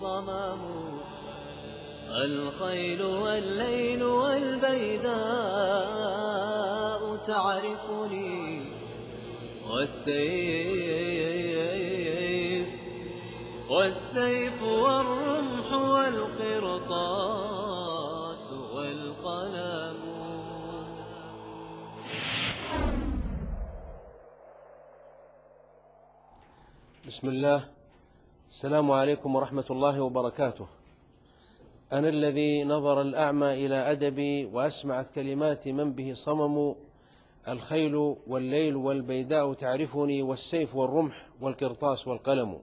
صمام. الخيل والليل والبيداء تعرفني، والسيف والرمح والقرطاس والقلم. بسم الله. السلام عليكم ورحمة الله وبركاته. أنا الذي نظر الأعمى إلى أدبي وأسمعت كلمات من به صمم. الخيل والليل والبيداء تعرفني، والسيف والرمح والقرطاس والقلم.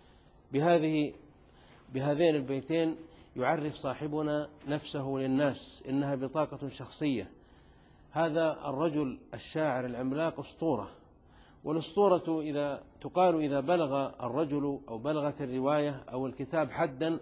بهذين البيتين يعرف صاحبنا نفسه للناس، إنها بطاقة شخصية. هذا الرجل الشاعر العملاق أسطورة، والأسطورة إذا بلغ الرجل أو بلغت الرواية أو الكتاب حدا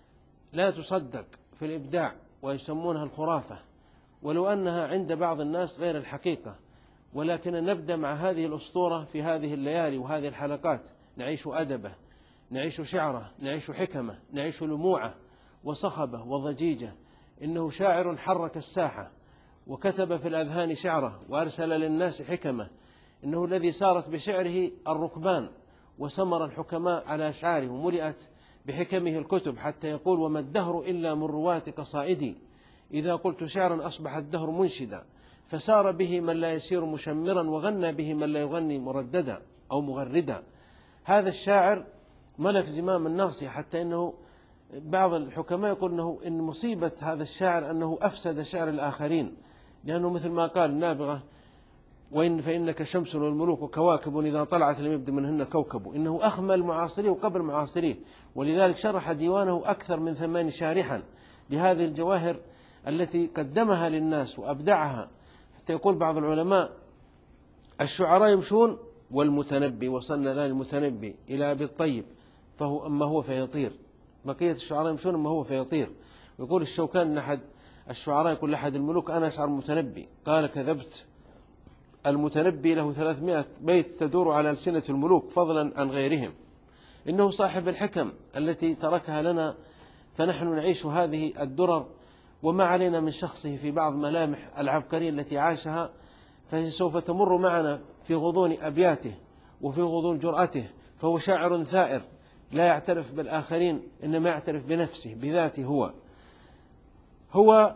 لا تصدق في الإبداع، ويسمونها الخرافة، ولو أنها عند بعض الناس غير الحقيقة. ولكن نبدأ مع هذه الأسطورة في هذه الليالي وهذه الحلقات، نعيش أدبه، نعيش شعره، نعيش حكمه، نعيش لموعه وصخبه وضجيجه. إنه شاعر حرك الساحة وكتب في الأذهان شعره وأرسل للناس حكمه. إنه الذي سارت بشعره الركبان وسمر الحكماء على أشعاره، وملئت بحكمه الكتب، حتى يقول: وما الدهر إلا من رواة قصائدي، إذا قلت شعرا أصبح الدهر منشدا. فسار به من لا يسير مشمرا، وغنى به من لا يغني مرددا أو مغردا. هذا الشاعر ملك زمام الناصية، حتى إنه بعض الحكماء يقول إن مصيبة هذا الشاعر أنه أفسد شعر الآخرين، لأنه مثل ما قال النابغة: فإنك شمس والملوك كواكب، إذا طلعت لم يبد منهن كوكب. إنه أخمل معاصريه وقبل معاصريه، ولذلك شرح ديوانه أكثر من 8 شارحا لهذه الجواهر التي قدمها للناس وأبدعها. حتى يقول بعض العلماء: الشعراء يمشون والمتنبي، وصلنا لا المتنبي إلى أبي الطيب فهو أما هو فيطير. بقية الشعراء يمشون أما هو فيطير. ويقول الشوكان أحد الشعراء يقول لأحد الملوك: أنا أشعر متنبي. قال: كذبت، المتنبي له 300 بيت تدور على ألسنة الملوك فضلا عن غيرهم. إنه صاحب الحكم التي تركها لنا، فنحن نعيش هذه الدرر، وما علينا من شخصه في بعض ملامح العبقرية التي عاشها، فهي سوف تمر معنا في غضون أبياته وفي غضون جرأته. فهو شاعر ثائر لا يعترف بالآخرين، إنما يعترف بنفسه بذاته. هو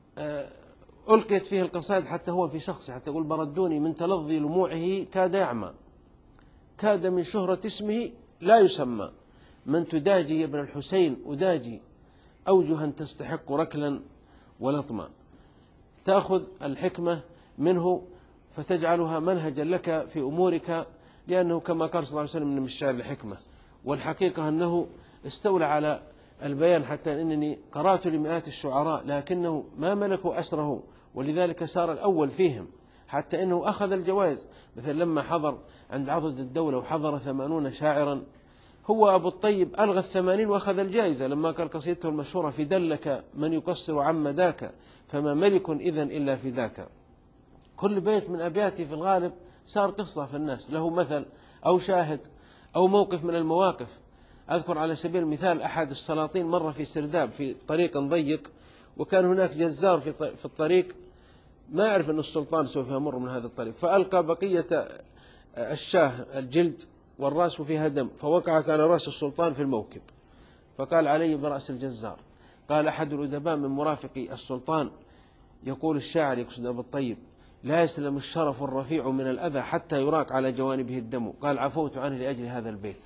ألقيت فيه القصائد حتى هو في شخصه، حتى يقول: بردوني من تلظي لموعه كاد يعمى، كاد من شهرة اسمه لا يسمى، من تداجي يا ابن الحسين أداجي، أوجها تستحق ركلا ولطما. تأخذ الحكمة منه فتجعلها منهجا لك في أمورك، لأنه كما قال صلى الله عليه وسلم: من الشعر الحكمة. والحقيقة أنه استولى على البيان، حتى أنني قرأت لمئات الشعراء لكنه ما ملكوا أسره، ولذلك صار الأول فيهم، حتى أنه أخذ الجوائز. مثل لما حضر عند عضد الدولة وحضر 80 شاعرا، هو أبو الطيب ألغى 80 وأخذ الجائزة، لما قال قصيدته المشهورة: في دلك من يقصر عم ذاك، فما ملك إذن إلا في ذاك. كل بيت من أبياته في الغالب صار قصة في الناس، له مثل أو شاهد أو موقف من المواقف. أذكر على سبيل المثال أحد السلاطين مر في سرداب في طريق ضيق، وكان هناك جزار في الطريق، ما يعرف أن السلطان سوف يمر من هذا الطريق، فألقى بقية الشاه الجلد والرأس فيها دم، فوقعت على رأس السلطان في الموكب، فقال: علي برأس الجزار. قال أحد الأدباء من مرافقي السلطان، يقول الشاعر يقصد أبو الطيب: لا يسلم الشرف الرفيع من الأذى حتى يراق على جوانبه الدم. قال: عفوت عنه لأجل هذا البيت.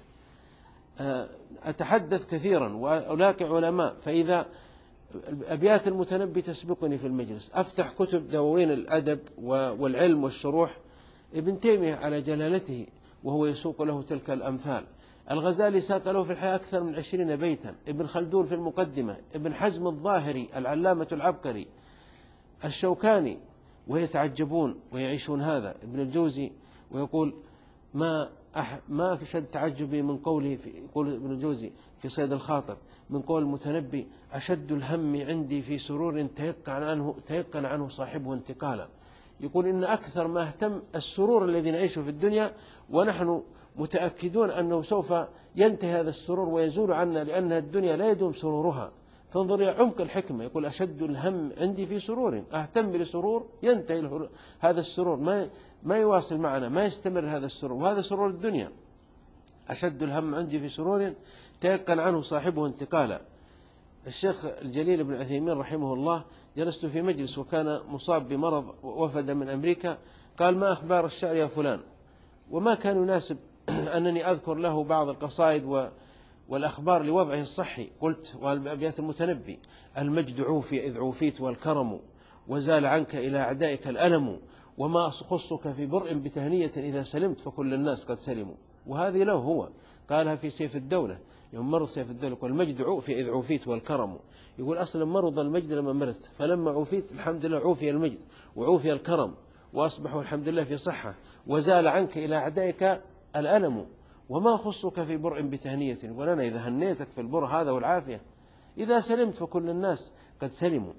أتحدث كثيرا وألاقي علماء، فإذا أبيات المتنبي تسبقني في المجلس، أفتح كتب دواوين الأدب والعلم والشروح، ابن تيمية على جلالته وهو يسوق له تلك الأمثال. الغزالي ساق له في الحياة أكثر من 20 بيتا، ابن خلدون في المقدمة، ابن حزم الظاهري العلامة العبقري، الشوكاني، ويتعجبون ويعيشون هذا، ابن الجوزي، ويقول: ما أشد تعجبي من قوله يقول ابن الجوزي في صيد الخاطر من قول المتنبي: أشد الهم عندي في سرور تيقن عنه صاحبه انتقالا. يقول: إن أكثر ما اهتم السرور الذي نعيشه في الدنيا ونحن متأكدون أنه سوف ينتهي هذا السرور ويزول عنا، لأن الدنيا لا يدوم سرورها. فانظر إلى عمق الحكمة، يقول أشد الهم عندي في سرور، أهتم لسرور ينتهي هذا السرور، ما يواصل معنا، ما يستمر هذا السرور، وهذا سرور الدنيا. أشد الهم عندي في سرور تيقن عنه صاحبه انتقالا. الشيخ الجليل بن عثيمين رحمه الله جلست في مجلس وكان مصاب بمرض وفد من أمريكا، قال: ما أخبار الشعر يا فلان؟ وما كان يناسب أنني أذكر له بعض القصائد والأخبار لوضعه الصحي. قلت: والأبيات المتنبي: المجد عوفي إذ عوفيت والكرم، وزال عنك إلى أعدائك الألم، وما أخصك في برء بتهنية إذا سلمت فكل الناس قد سلموا. وهذه له هو قالها في سيف الدولة، يوم مرض سيف الدولة يقول: المجد عوفي إذ عوفيت والكرم. يقول أصلا مرض المجد لما مرضت، فلما عوفيت الحمد لله عوفي المجد وعوفي الكرم، وأصبحوا الحمد لله في صحة، وزال عنك إلى أعدائك الألم، وما خصك في برء بتهنية. يقول أنا إذا هنيتك في البر هذا والعافية، إذا سلمت فكل الناس قد سلموا.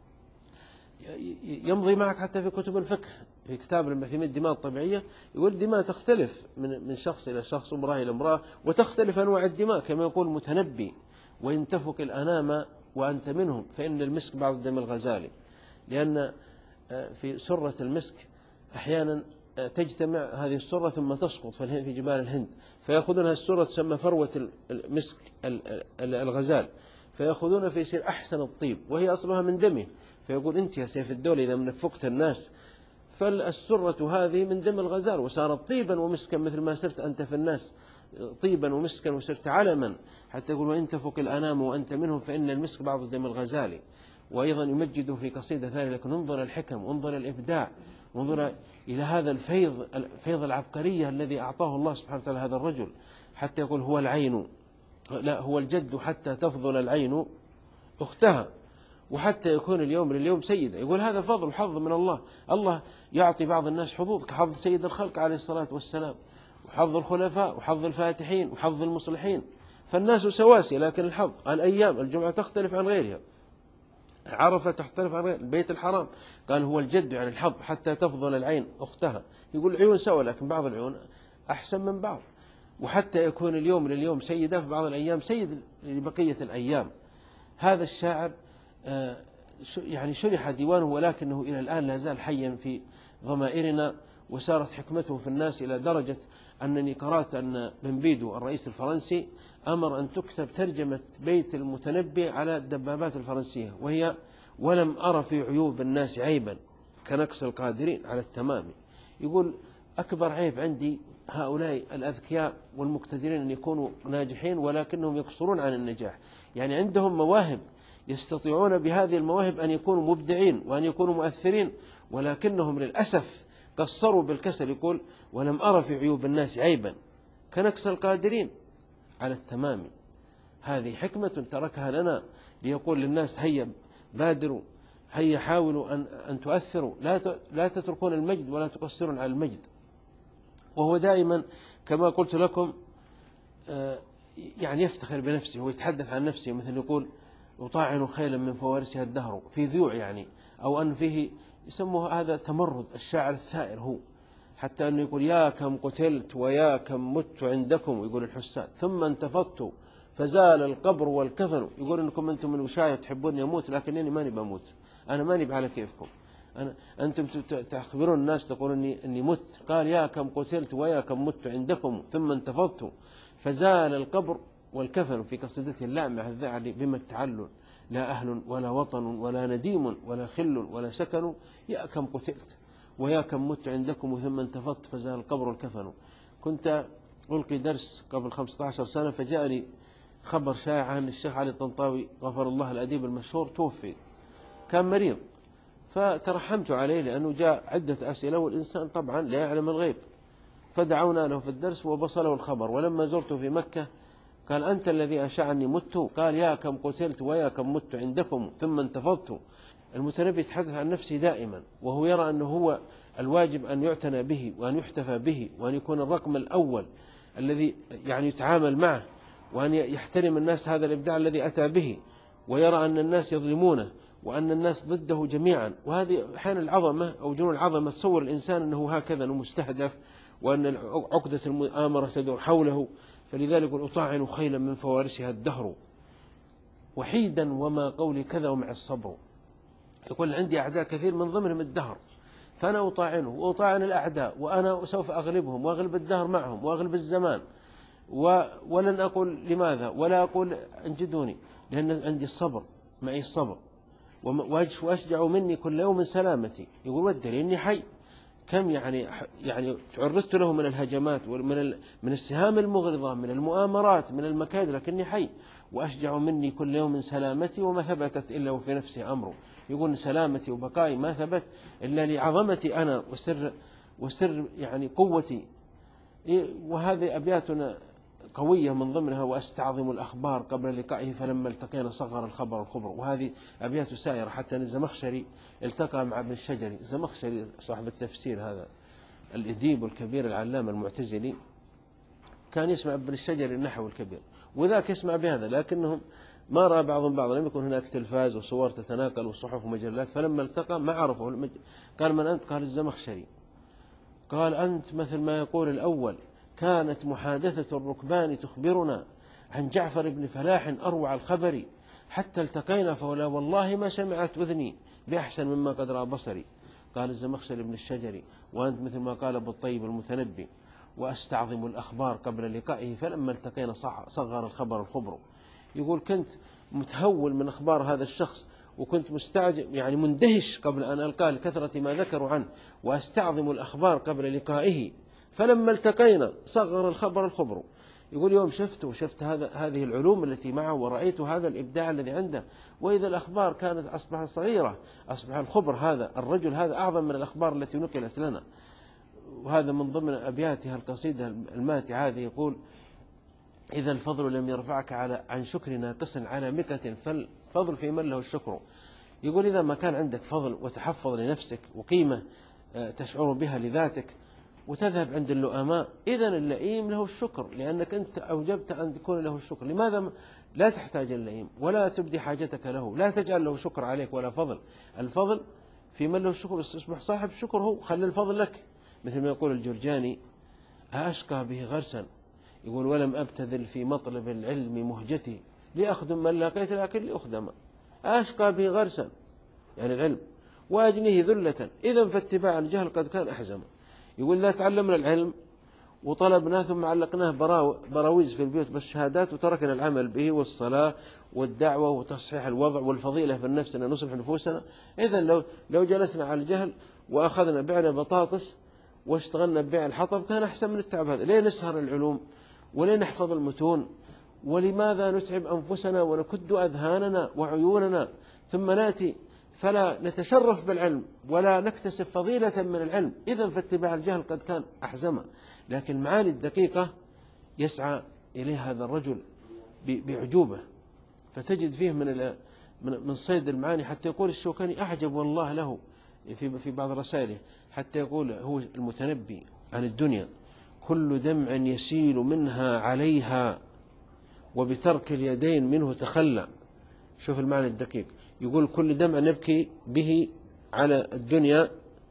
يمضي معك حتى في كتب الفقه، في كتاب المثيمين الدماء الطبيعية، يقول الدماء تختلف من شخص إلى شخص، امرأة إلى امرأة، وتختلف أنواع الدماء، كما يقول متنبي: وإن تفك الأنام وأنت منهم فإن المسك بعض دم الغزال. لأن في سرة المسك أحيانا تجتمع هذه السرة ثم تسقط في جبال الهند، فيأخذونها السرة تسمى فروة المسك الغزال، فيأخذونها فيصير أحسن الطيب، وهي أصلها من دمه. فيقول: أنت يا سيف الدولة إذا منك فقت الناس، فالسرة هذه من دم الغزال، وصارت طيبا ومسكا مثل ما صرت أنت في الناس طيبا ومسكا، وصرت علما. حتى يقول: وإن تفك الأنام وأنت منهم فإن المسك بعض دم الغزال. وأيضا يمجد في قصيدة ثانية: لكن انظر الحكم، انظر الإبداع، انظر إلى هذا الفيض العبقرية الذي أعطاه الله سبحانه وتعالى هذا الرجل. حتى يقول: هو العين، لا هو الجد حتى تفضل العين أختها، وحتى يكون اليوم لليوم سيدا. يقول هذا فضل وحظ من الله. الله يعطي بعض الناس حظوظ كحظ سيد الخلق عليه الصلاة والسلام، وحظ الخلفاء، وحظ الفاتحين، وحظ المصلحين. فالناس سواسية، لكن الحظ الأيام الجمعة تختلف عن غيرها، عرفة تختلف عن غير البيت الحرام. قال: هو الجد يعني الحظ حتى تفضل العين أختها. يقول العيون سوا، لكن بعض العيون أحسن من بعض. وحتى يكون اليوم لليوم سيدا، في بعض الأيام سيد لبقية الأيام. هذا الشاعر يعني شرح ديوانه، ولكنه إلى الآن لا زال حيا في ضمائرنا، وسارت حكمته في الناس إلى درجة أنني قرأت أن بنبيدو الرئيس الفرنسي أمر أن تكتب ترجمة بيت المتنبي على الدبابات الفرنسية، وهي: ولم أرى في عيوب الناس عيبا كنقص القادرين على التمام. يقول أكبر عيب عندي هؤلاء الأذكياء والمقتدرين أن يكونوا ناجحين ولكنهم يقصرون عن النجاح. يعني عندهم مواهب، يستطيعون بهذه المواهب أن يكونوا مبدعين وأن يكونوا مؤثرين، ولكنهم للأسف قصروا بالكسل. يقول: ولم أرى في عيوب الناس عيبا كنقص القادرين على التمام. هذه حكمة تركها لنا ليقول للناس: هيا بادروا، هيا حاولوا أن تؤثروا، لا تتركون المجد ولا تقصرون على المجد. وهو دائما كما قلت لكم يعني يفتخر بنفسه ويتحدث عن نفسه، مثل يقول: وطاعن خيلا من فوارسها الدهر، في ذيوع يعني، أو أن فيه يسموه هذا تمرد الشاعر الثائر هو، حتى أنه يقول: يا كم قتلت ويا كم مت عندكم، يقول الحساد، ثم انتفضت فزال القبر والكفن. يقول إنكم أنتم من وشاية تحبوني أموت، لكنني ماني بموت، أنا ماني على كيفكم، أنتم تخبرون الناس تقول إني مت. قال: يا كم قتلت ويا كم مت عندكم ثم انتفضت فزال القبر والكفن، في قصيدته اللامعة الذعلي: بما التعلل لا أهل ولا وطن ولا نديم ولا خل ولا سكن، يا كم قتلت ويا كم مت عندكم ثم انتفضت فزال القبر والكفن. كنت ألقي درس قبل 15 سنة، فجاءني خبر شائع عن الشيخ علي الطنطاوي غفر الله الأديب المشهور، توفي، كان مريض، فترحمت عليه لأنه جاء عدة أسئلة والإنسان طبعا لا يعلم الغيب، فدعونا له في الدرس وبصله الخبر. ولما زرته في مكة قال: أنت الذي أشعني مت؟ قال: يا كم قتلت ويا كم مت عندكم ثم انتفضت. المتنبي يتحدث عن نفسه دائما، وهو يرى أنه هو الواجب أن يعتنى به وأن يحتفى به، وأن يكون الرقم الأول الذي يعني يتعامل معه، وأن يحترم الناس هذا الإبداع الذي أتى به، ويرى أن الناس يظلمونه وأن الناس ضده جميعا. وهذه أحيانا العظمة أو جنون العظمة تصور الإنسان أنه هكذا أنه مستهدف وأن عقدة المؤامرة تدور حوله، فلذلك يقول أطاعن خيلا من فوارسها الدهر وحيدا وما قولي كذا ومع الصبر. يقول عندي أعداء كثير من ضمنهم الدهر، فأنا أطاعنه وأطاعن الأعداء، وأنا سوف أغلبهم وأغلب الدهر معهم وأغلب الزمان، ولن أقول لماذا ولا أقول انجدوني، لأن عندي الصبر، معي الصبر، وأشجع مني كل يوم سلامتي. يقول والدليل إني حي، كم يعني تعرضت له من الهجمات من السهام المغرضة، من المؤامرات، من المكائد، لكني حي، وأشجع مني كل يوم سلامتي وما ثبتت إلا وفي نفسي أمره. يقول سلامتي وبقائي ما ثبت إلا لعظمتي أنا وسر يعني قوتي. وهذه أبياتنا قوية من ضمنها وأستعظم الأخبار قبل لقائه فلما التقينا صغر الخبر الخبر. وهذه أبيات سائرة، حتى الزمخشري التقى مع ابن الشجري. الزمخشري صاحب التفسير هذا الأديب الكبير العلامة المعتزلي كان يسمع ابن الشجري النحو الكبير، وذاك يسمع بهذا، لكنهم ما رأى بعضهم بعضا، لم يكن هناك تلفاز وصور تتناقل وصحف ومجلات. فلما التقى ما عرفه، قال من أنت؟ قال الزمخشري. قال أنت مثل ما يقول الأول، كانت محادثة الركبان تخبرنا عن جعفر بن فلاح أروع الخبر، حتى التقينا فولا والله ما سمعت أذني بأحسن مما قد رأى بصري. قال الزمخشري بن الشجري وأنت مثل ما قال أبو الطيب المتنبي، وأستعظم الأخبار قبل لقائه فلما التقينا صغر الخبر الخبر. يقول كنت متهول من أخبار هذا الشخص، وكنت مستعجب يعني مندهش قبل أن ألقاه لكثرة ما ذكروا عنه، وأستعظم الأخبار قبل لقائه فلما التقينا صغر الخبر الخبر. يقول يوم شفت هذه العلوم التي معه، ورأيت هذا الإبداع الذي عنده، وإذا الأخبار كانت أصبحت صغيرة، أصبح الخبر هذا الرجل هذا أعظم من الأخبار التي نقلت لنا. وهذا من ضمن أبياتها القصيدة الماتعة هذه. يقول إذا الفضل لم يرفعك عن شكر ناقص على مكة فالفضل في من له الشكر. يقول إذا ما كان عندك فضل وتحفظ لنفسك وقيمة تشعر بها لذاتك وتذهب عند اللؤماء، إذن اللئيم له الشكر، لأنك أنت أوجبت أن تكون له الشكر. لماذا لا تحتاج اللئيم ولا تبدي حاجتك له؟ لا تجعل له شكر عليك ولا فضل. الفضل في من له الشكر، اصبح صاحب الشكر هو، خلي الفضل لك. مثل ما يقول الجرجاني أشقى به غرسا، يقول ولم أبتذل في مطلب العلم مهجتي لأخدم من لاقيت لكن لأخدم. أشقى به غرسا يعني العلم، وأجنيه ذلة، إذا فاتباع الجهل قد كان أحزم. يقول لا تعلمنا العلم وطلبناه ثم علقناه براويز في البيوت بس شهادات، وتركنا العمل به والصلاة والدعوة وتصحيح الوضع والفضيلة في النفس أن نصلح نفوسنا. إذن لو جلسنا على الجهل وأخذنا بعنا بطاطس واشتغلنا ببيع الحطب كان أحسن من التعب هذا. ليه نسهر العلوم وليه نحفظ المتون؟ ولماذا نتعب أنفسنا ونكد أذهاننا وعيوننا ثم نأتي فلا نتشرف بالعلم ولا نكتسب فضيلة من العلم؟ إذن فاتباع الجهل قد كان أحزم. لكن معاني الدقيقة يسعى إليه هذا الرجل بعجوبة، فتجد فيه من صيد المعاني، حتى يقول الشوكاني أعجب والله له في بعض رسائله، حتى يقول هو المتنبي عن الدنيا كل دمع يسيل منها عليها وبترك اليدين منه تخلى. شوف المعنى الدقيق، يقول كل دمع نبكي به على الدنيا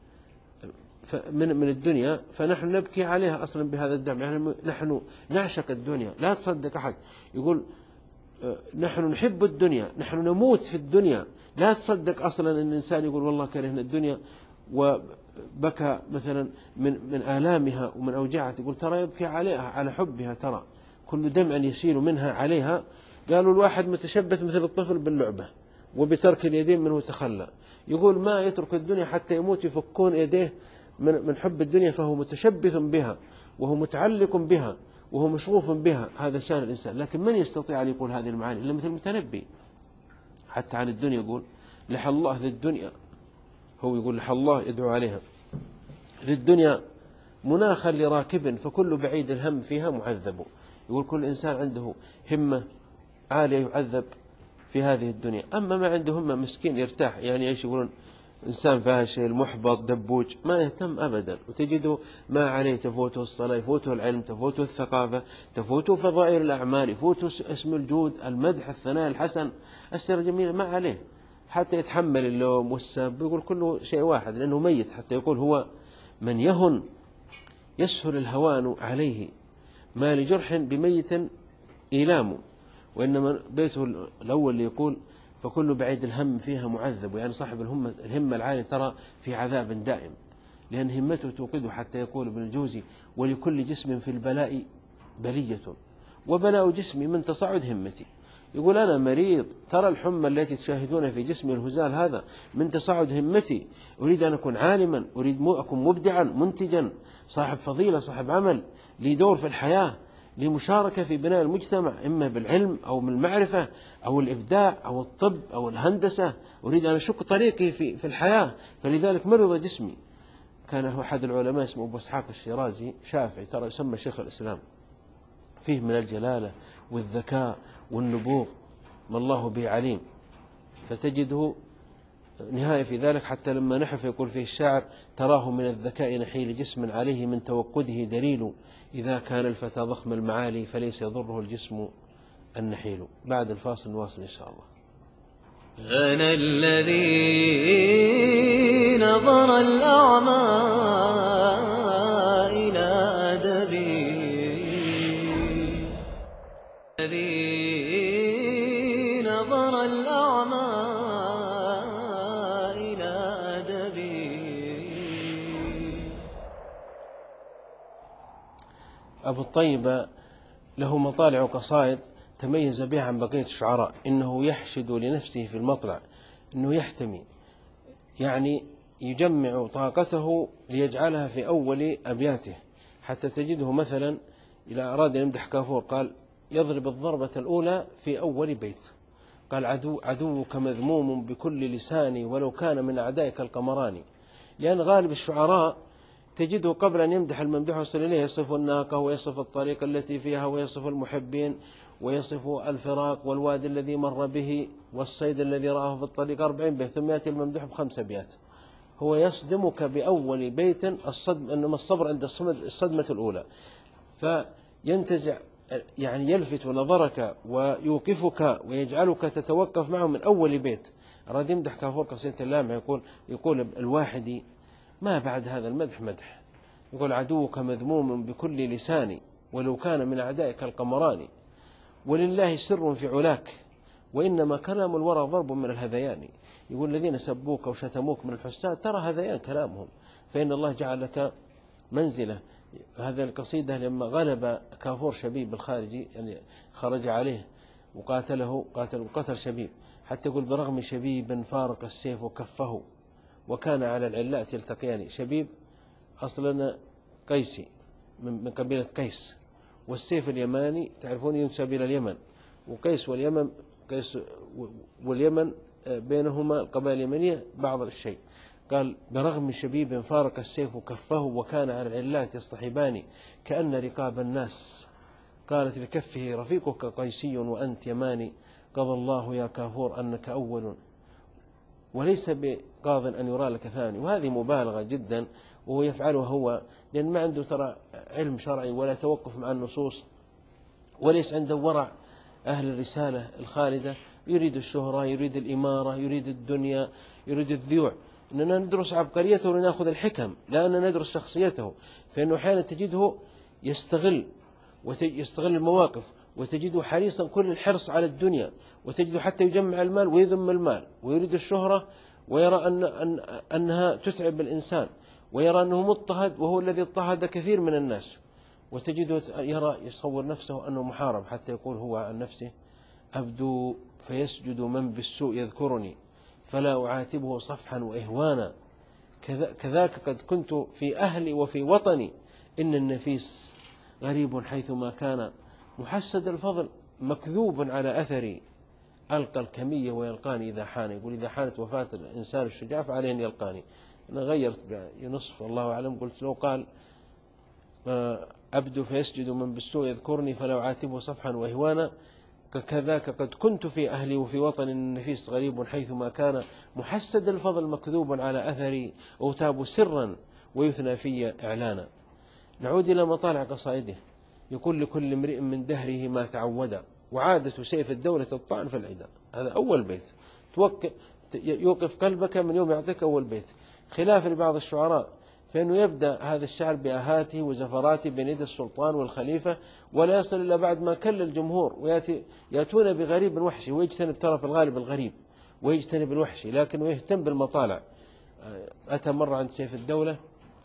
من الدنيا، فنحن نبكي عليها أصلا بهذا الدمع، يعني نحن نعشق الدنيا. لا تصدق أحد يقول نحن نحب الدنيا، نحن نموت في الدنيا. لا تصدق أصلا أن الإنسان يقول والله كرهنا الدنيا وبكى مثلا من آلامها ومن أوجاعها، يقول ترى يبكي عليها على حبها، ترى كل دمع يسيل منها عليها. قالوا الواحد متشبث مثل الطفل باللعبة وبترك اليدين منه تخلى. يقول ما يترك الدنيا حتى يموت يفكون يديه من حب الدنيا، فهو متشبث بها وهو متعلق بها وهو مشغوف بها. هذا شان الإنسان. لكن من يستطيع أن يقول هذه المعاني إلا مثل المتنبي؟ حتى عن الدنيا يقول لح الله ذي الدنيا، هو يقول لح الله يدعو عليها ذي الدنيا مناخا لراكب فكل بعيد الهم فيها معذب. يقول كل إنسان عنده همة عالية يعذب في هذه الدنيا، أما ما عنده همة مسكين يرتاح، يعني ايش يقولون إنسان فاشل محبط دبوج ما يهتم أبدا، وتجده ما عليه تفوته الصلاة، يفوته العلم، تفوته الثقافة، تفوته فضائل الأعمال، يفوته اسم الجود، المدح، الثناء الحسن، السيرة الجميلة ما عليه، حتى يتحمل اللوم والسب، يقول كله شيء واحد لأنه ميت. حتى يقول هو من يهن يسهل الهوان عليه، ما لجرح بميت إيلام. وإنما بيته الأول اللي يقول فكل بعيد الهم فيها معذب، يعني صاحب الهمة العالية ترى في عذاب دائم، لأن همته توقده، حتى يقول ابن الجوزي ولكل جسم في البلاء بلية وبلاء جسمي من تصاعد همتي. يقول أنا مريض، ترى الحمى التي تشاهدون في جسمي الهزال هذا من تصاعد همتي، أريد أن أكون عالما، أريد أكون مبدعا منتجا، صاحب فضيلة، صاحب عمل، لي دور في الحياة، لي مشاركة في بناء المجتمع، إما بالعلم أو بالمعرفة أو الإبداع أو الطب أو الهندسة، أريد أن أشق طريقي في الحياة، فلذلك مرض جسمي. كان أحد العلماء اسمه أبو إسحاق الشيرازي، شافعي، ترى يسمى شيخ الإسلام، فيه من الجلالة والذكاء والنبوغ ما الله به عليم، فتجده نهاية في ذلك. حتى لما نحف يقول فيه الشاعر تراه من الذكاء نحيل جسم عليه من توقده دليل، إذا كان الفتى ضخم المعالي فليس يضره الجسم النحيل. بعد الفاصل نواصل إن شاء الله. أنا الذي نظر الأعمى إلى أدبي، الذي نظر الأعمى إلى أدبي. أبو الطيب له مطالع قصائد تميز بها عن بقية الشعراء، إنه يحشد لنفسه في المطلع، إنه يحتمي، يعني يجمع طاقته ليجعلها في أول أبياته، حتى تجده مثلا إذا أراد أن يمدح كافور قال يضرب الضربة الأولى في أول بيت، قال عدوك مذموم بكل لساني ولو كان من أعدائك القمران. لأن غالب الشعراء تجده قبل أن يمدح الممدوح يصل إليه يصف الناقة ويصف الطريق التي فيها ويصف المحبين ويصف الفراق والوادي الذي مر به والصيد الذي رآه في الطريق 40 بيت، ثم يأتي الممدوح ب5 أبيات. هو يصدمك بأول بيت، إنما الصبر عند الصدمة الأولى، فينتزع يعني يلفت نظرك ويوقفك ويجعلك تتوقف معه من أول بيت. أراد يمدح كافور قصيدة اللامع يقول الواحدي ما بعد هذا المدح مدح، يقول عدوك مذموم بكل لساني ولو كان من أعدائك القمران، ولله سر في علاك وإنما كلام الورى ضرب من الهذيان. يقول الذين سبوك وشتموك من الحساد ترى هذيان كلامهم، فإن الله جعل لك منزلة. هذا القصيدة لما غلب كافور شبيب الخارجي، يعني خرج عليه وقاتله قتل شبيب، حتى يقول برغم شبيب فارق السيف كفه وكان على العلاء يلتقيان. شبيب أصلا قيسي من قبيلة قيس، والسيف اليماني تعرفون ينسب إلى اليمن، وقيس واليمن بينهما القبائل اليمنية بعض الشيء. قال برغم شبيب فارق السيف كفه وكان على العلات يصطحبان كأن رقاب الناس، قالت لكفه رفيقك قيسي وأنت يماني، قضى الله يا كافور أنك أول وليس بقاض أن يرى لك ثاني. وهذه مبالغة جدا، وهو يفعلها هو لأن ما عنده ترى علم شرعي ولا توقف مع النصوص، وليس عنده ورع أهل الرسالة الخالدة، يريد الشهرة، يريد الإمارة، يريد الدنيا، يريد الذيوع. إننا ندرس عبقريته ولنأخذ الحكم، لا أننا ندرس شخصيته، فإنه أحيانا تجده يستغل المواقف، وتجده حريصا كل الحرص على الدنيا، وتجده حتى يجمع المال ويذم المال، ويريد الشهرة ويرى أنها تتعب الإنسان، ويرى أنه مضطهد وهو الذي اضطهد كثير من الناس، وتجده يصور نفسه أنه محارب، حتى يقول هو عن نفسه أبدو فيسجد من بالسوء يذكرني فلا أعاتبه صفحا وإهوانا، كذاك قد كنت في أهلي وفي وطني، إن النفيس غريب حيثما كان محسد الفضل مكذوب على أثري، ألقى الكمية ويلقاني إذا حان. يقول إذا حانت وفاة الإنسان الشجاع فعليه أن يلقاني. أنا غيرت نصف الله أعلم، قلت لو قال أبدو فيسجد من بالسوء يذكرني فلا أعاتبه صفحا وإهوانا، كذاك قد كنت في أهلي وفي وطن النفيس غريب حيثما كان محسد الفضل مكذوب على أثري أوتاب سرا ويثنى في إعلانا. نعود إلى مطالع قصائده. يقول لكل امرئ من دهره ما تعود وعادة سيف الدولة الطعن في العدا. هذا أول بيت يوقف قلبك من يوم يعطيك أول بيت، خلاف لبعض الشعراء فإنه يبدأ هذا الشعر بآهاته وزفراته بين يد السلطان والخليفة، ولا يصل إلا بعد ما كل الجمهور، ويأتون بغريب وحشي، ويجتنب ترى في الغالب الغريب ويجتنب الوحشي، لكنه يهتم بالمطالع. أتى مرة عند سيف الدولة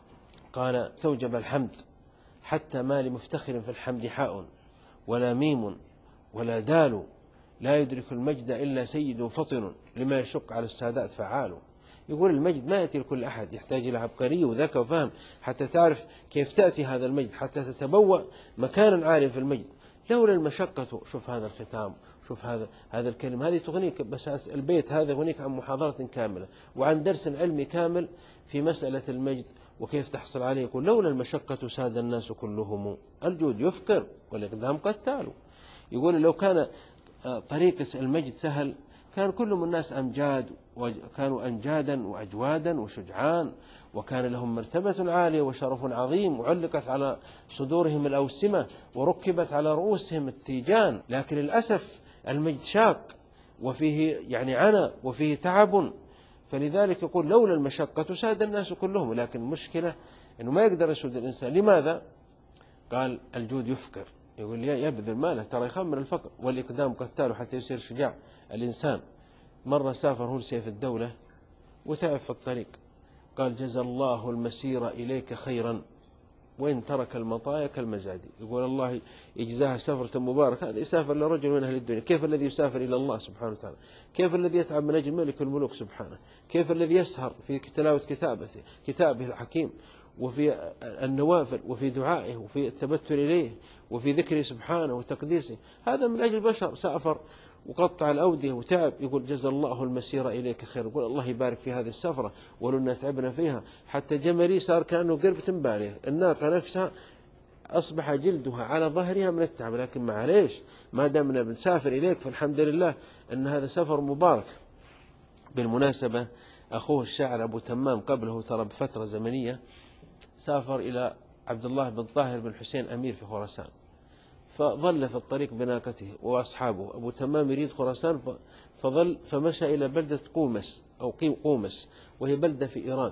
قال: ثوجب الحمد حتى ما لمفتخر في الحمد حاء ولا ميم ولا دال، لا يدرك المجد إلا سيد فطن، لما يشق على السادات فعال. يقول المجد ما يأتي لكل أحد، يحتاج إلى عبقرية وذكاء وفهم حتى تعرف كيف تأتي هذا المجد، حتى تتبوأ مكانا عاليا في المجد. لولا المشقة، شوف هذا الختام، شوف هذا الكلمة، هذه تغنيك، بس البيت هذا يغنيك عن محاضرة كاملة وعن درس علمي كامل في مسألة المجد وكيف تحصل عليه. يقول: لولا المشقة ساد الناس كلهم، الجود يفكر والإقدام قتال. يقول لو كان طريق المجد سهل كان كل الناس أمجاد، وكانوا أنجادا وأجوادا وشجعان، وكان لهم مرتبة عالية وشرف عظيم، وعلقت على صدورهم الأوسمة وركبت على رؤوسهم التيجان. لكن للأسف المجد شاق وفيه يعني عنا وفيه تعب، فلذلك يقول: لولا المشقة ساد الناس كلهم. لكن المشكلة أنه ما يقدر يسود الإنسان. لماذا؟ قال: الجود يفكر. يقول: يبذل ماله، ترى يخاف من الفقر، والإقدام قتال حتى يصير شجاع الإنسان. مرة سافر هو لسيف الدولة وتعب في الطريق، قال: جزى الله المسير إليك خيرا وإن ترك المطايا كالمزادي. يقول الله يجزاها سفرة مباركة، هذا يسافر لرجل من أهل الدنيا. كيف الذي يسافر إلى الله سبحانه وتعالى؟ كيف الذي يتعب من أجل ملك الملوك سبحانه؟ كيف الذي يسهر في تلاوة كتابه الحكيم، وفي النوافل، وفي دعائه، وفي التبتل إليه، وفي ذكره سبحانه وتقديسه؟ هذا من أجل بشر سافر وقطع الأودية وتعب. يقول: جزى الله المسير إليك خير. يقول: الله يبارك في هذه السفرة، ولنا تعبنا فيها، حتى جملي صار كأنه قرب تنباليه، الناقة نفسها أصبح جلدها على ظهرها من التعب. لكن معليش، ما دامنا بنسافر إليك فالحمد لله أن هذا سفر مبارك. بالمناسبة أخوه الشاعر أبو تمام قبله ترى بفترة زمنية سافر إلى عبد الله بن طاهر بن حسين أمير في خراسان، فظل في الطريق بناقته وأصحابه. أبو تمام يريد خراسان، فمشى إلى بلدة قومس أو قومس، وهي بلدة في إيران.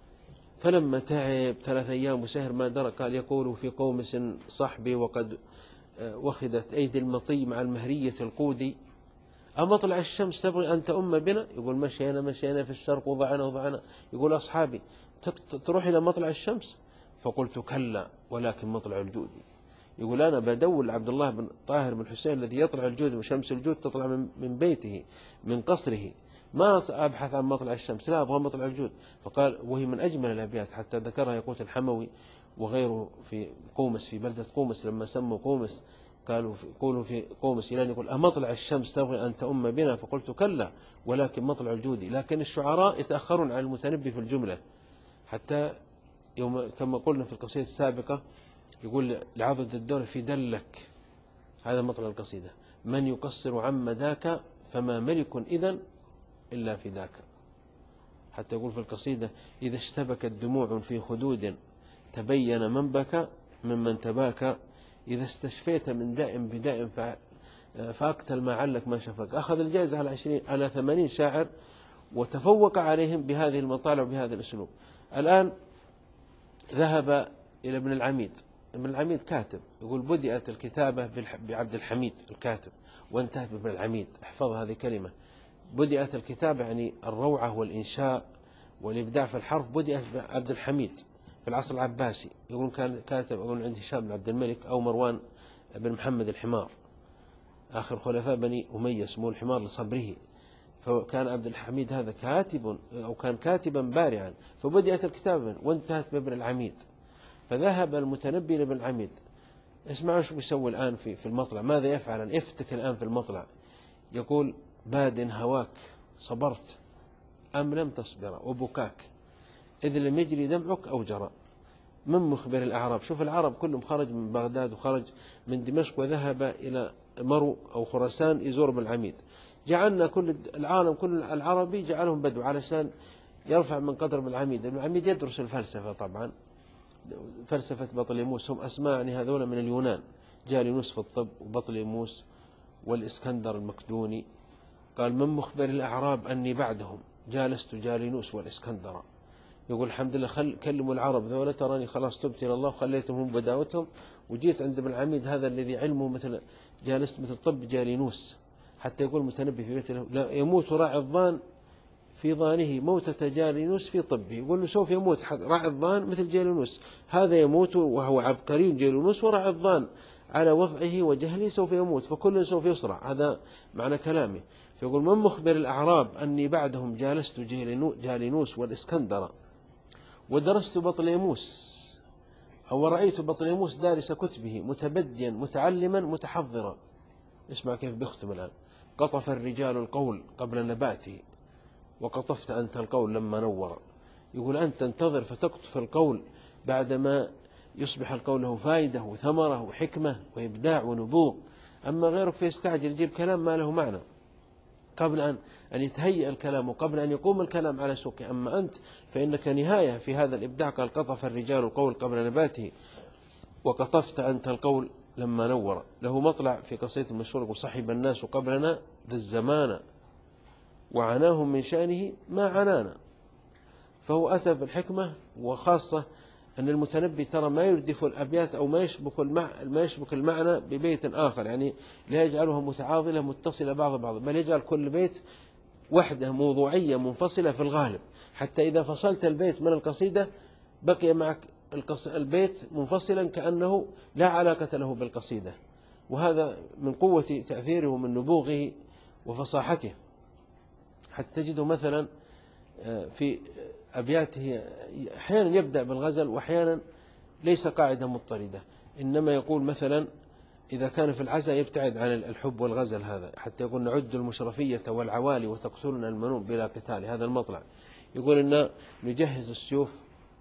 فلما تعب 3 أيام وسهر ما درى، قال: يقول في قومس صحبي وقد وخدت أيدي المطي مع المهرية القودي، أمطلع الشمس تبغي أن تؤم بنا؟ يقول: مشينا في الشرق وضعنا. يقول: أصحابي تروح إلى مطلع الشمس؟ فقلت: كلا، ولكن مطلع الجود. يقول: أنا بدول عبد الله بن طاهر بن حسين الذي يطلع الجود، وشمس الجود تطلع من بيته من قصره، ما أبحث عن مطلع الشمس، لا أبغى مطلع الجود. فقال، وهي من أجمل الأبيات حتى ذكرها يقوت الحموي وغيره في قومس، في بلدة قومس لما سموا قومس قولوا في قومس إلى أن يقول: أمطلع الشمس تبغي أن تؤم بنا؟ فقلت: كلا، ولكن مطلع الجود. لكن الشعراء يتأخرون عن المتنبي في الجملة، حتى يوم كما قلنا في القصيدة السابقة يقول لعضد الدولة: في دلك، هذا مطلع القصيدة: من يقصر عن مداك فما ملك إذن إلا في ذاك. حتى يقول في القصيدة: إذا اشتبكت دموع في خدود تبين من بكى ممن تباكى، إذا استشفيت من داء بداء فأقتل ما علك ما شفاك. أخذ الجائزة على 80 شاعر وتفوق عليهم بهذه المطالع وبهذا الأسلوب. الآن ذهب إلى ابن العميد. ابن العميد كاتب، يقول: بدأت الكتابة بعبد الحميد الكاتب وانتهت بابن العميد. احفظ هذه كلمة، بدأت الكتابة يعني الروعة والإنشاء والإبداع في الحرف، بدأت بعبد الحميد في العصر العباسي. يقول كان كاتب أظن عند هشام بن عبد الملك أو مروان بن محمد الحمار، آخر خلفاء بني أمية، سموه الحمار لصبره. فكان عبد الحميد هذا كاتب أو كان كاتبا بارعا، فبدأت الكتابة وانتهت بابن العميد. فذهب المتنبي لابن العميد. اسمعوا شو بيسوي الآن في المطلع، ماذا يفعل الآن؟ افتك الآن في المطلع. يقول: باد هواك صبرت أم لم تصبر وبكاك، إذ لم يجري دمعك أو جرى. من مخبر الأعراب؟ شوف العرب كلهم خرج من بغداد وخرج من دمشق وذهب إلى مرو أو خراسان يزور ابن العميد. جعلنا كل العالم كل العربي جعلهم بدو علشان يرفع من قدر ابن العميد. ابن العميد يدرس الفلسفة طبعا، فلسفة بطليموس، هم أسماء يعني هذول من اليونان، جالينوس في الطب وبطليموس والإسكندر المقدوني. قال: من مخبر الأعراب أني بعدهم جالست جالينوس والإسكندر، يقول الحمد لله كلموا العرب ذولا تراني خلاص تبت إلى الله وخليتهم هم بداوتهم، وجيت عند ابن العميد هذا الذي علمه مثل جالست مثل طب جالينوس، حتى يقول متنبي في بيته لا يموت راعي الضان في ضانه موتة جالينوس في طبه، يقول له سوف يموت راعي الضان مثل جالينوس، هذا يموت وهو عبقري جالينوس، وراعي الضان على وضعه وجهله سوف يموت، فكل سوف يصرع. هذا معنى كلامه. فيقول من مخبر الأعراب أني بعدهم جالست جالينوس والإسكندر ودرست بطليموس أو رأيت بطليموس دارس كتبه متبديا متعلما متحضرا. اسمع كيف بيختم الآن: قطف الرجال القول قبل نباته وقطفت أنت القول لما نور. يقول أنت تنتظر فتقطف القول بعدما يصبح القول له فائدة وثمرة وحكمة وإبداع ونبوغ، أما غيرك فيستعجل يجيب كلام ما له معنى قبل أن يتهيأ الكلام وقبل أن يقوم الكلام على سوقه. أما أنت فإنك نهاية في هذا الإبداع. قال قطف الرجال القول قبل نباته وقطفت أنت القول لما نور. له مطلع في قصيدة المشهورة: صحب الناس قبلنا ذا الزمان وعناهم من شأنه ما عنانا. فهو أتى بالحكمة، وخاصة أن المتنبي ترى ما يردف الأبيات أو ما يشبك المعنى ببيت آخر، يعني لا يجعلها متعاضلة متصلة بعض بعض، بل يجعل كل بيت وحده موضوعية منفصلة في الغالب، حتى إذا فصلت البيت من القصيدة بقي معك البيت منفصلا كأنه لا علاقة له بالقصيدة. وهذا من قوة تأثيره ومن نبوغه وفصاحته، حتى تجده مثلا في أبياته أحيانا يبدأ بالغزل وأحيانا ليس قاعدة مضطردة، إنما يقول مثلا إذا كان في العزاء يبتعد عن الحب والغزل، هذا حتى يقول نعد المشرفية والعوالي وتقتلنا المنون بلا قتال. هذا المطلع يقول إن نجهز السيوف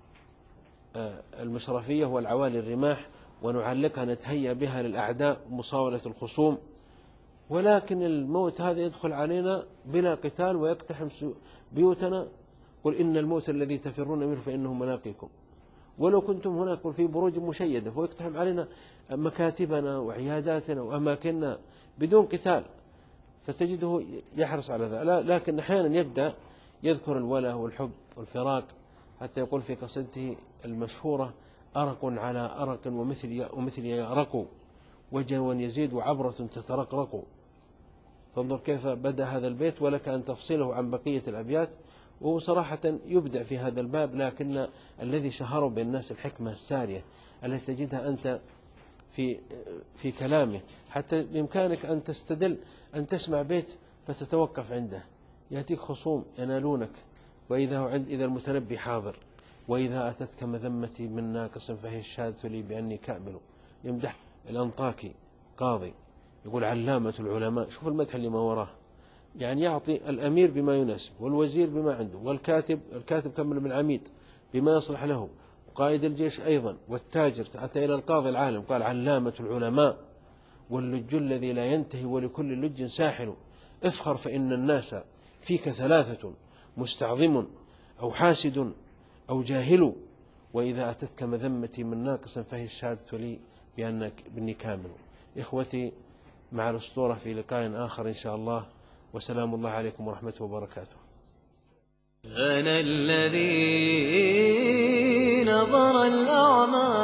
المشرفية والعوالي الرماح ونعلقها نتهيأ بها للأعداء مصاولة الخصوم، ولكن الموت هذا يدخل علينا بلا قتال ويقتحم بيوتنا. قل إن الموت الذي تفرون منه فإنه ملاقيكم ولو كنتم هناك في بروج مشيدة، فيقتحم علينا مكاتبنا وعياداتنا وأماكننا بدون قتال، فتجده يحرص على ذلك. لكن أحيانا يبدأ يذكر الوله والحب والفراق، حتى يقول في قصيدته المشهورة: أرق على أرق ومثل يأرق وجه يزيد وعبرة تترقرق. فانظر كيف بدأ هذا البيت، ولك أن تفصله عن بقية الأبيات. وهو صراحة يبدع في هذا الباب، لكن الذي شهره بالناس الحكمة السارية التي تجدها أنت في كلامه، حتى بإمكانك أن تستدل أن تسمع بيت فتتوقف عنده. يأتيك خصوم ينالونك، إذا المتنبي حاضر: وإذا أتتك مذمتي من ناقص فهي الشهادة لي بأني كامل. يمدح الأنطاكي قاضي، يقول علامة العلماء. شوف المدح اللي ما وراه، يعني يعطي الأمير بما يناسب، والوزير بما عنده، الكاتب كمل من العميد بما يصلح له، وقائد الجيش أيضا، والتاجر. أتى إلى القاضي العالم قال علامة العلماء واللج الذي لا ينتهي ولكل لج ساحل. افخر فإن الناس فيك ثلاثة: مستعظم أو حاسد أو جاهل. وإذا أتتك مذمتي من ناقص فهي الشهادة لي بأني كامل. إخوتي، مع الأسطورة في لقاء آخر إن شاء الله، وسلام الله عليكم ورحمته وبركاته. أنا الذي نظر الأعمى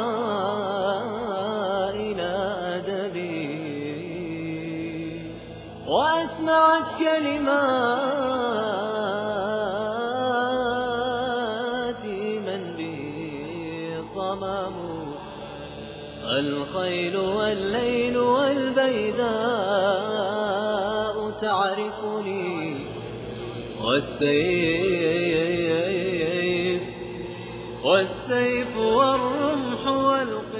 إلى أدبي وأسمعت كلماتي من به صمام. الخيل والليل والبيداء تعرفني، والسيف والرمح والقلم